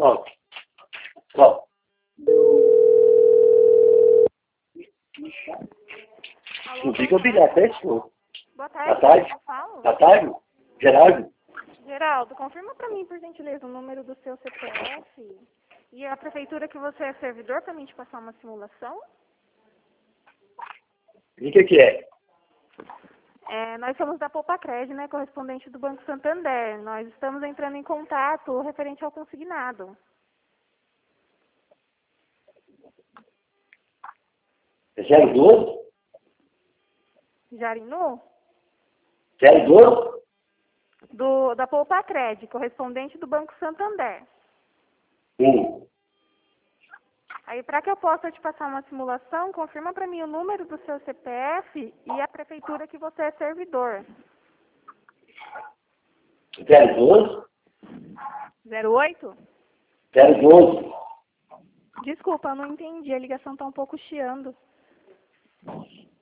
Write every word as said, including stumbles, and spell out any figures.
Ó. Ó. Alô, Não fica obrigado, até isso. boa Boa tarde. tarde. Eu falo. Boa tarde. Geraldo. Geraldo, confirma para mim, por gentileza, o número do seu C P F e a prefeitura que você é servidor para mim te passar uma simulação. E o que que é? É, nós somos da Poupacred, né, correspondente do Banco Santander. Nós estamos entrando em contato referente ao consignado. É zero doze? Jarinu? zero doze? Do, da Poupacred, correspondente do Banco Santander. Hum. Aí, para que eu possa te passar uma simulação, confirma para mim o número do seu C P F e a prefeitura que você é servidor. zero doze? zero oito? zero doze. Desculpa, eu não entendi. A ligação está um pouco chiando.